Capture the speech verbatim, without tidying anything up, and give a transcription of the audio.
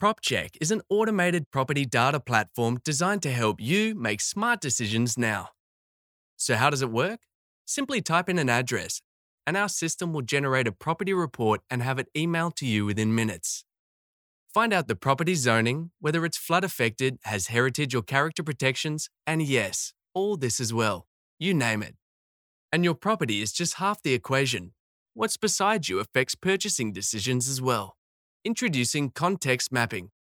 PropCheck is an automated property data platform designed to help you make smart decisions now. So how does it work? Simply type in an address, and our system will generate a property report and have it emailed to you within minutes. Find out the property zoning, whether it's flood affected, has heritage or character protections, and yes, all this as well. You name it. And your property is just half the equation. What's beside you affects purchasing decisions as well. Introducing Context Mapping,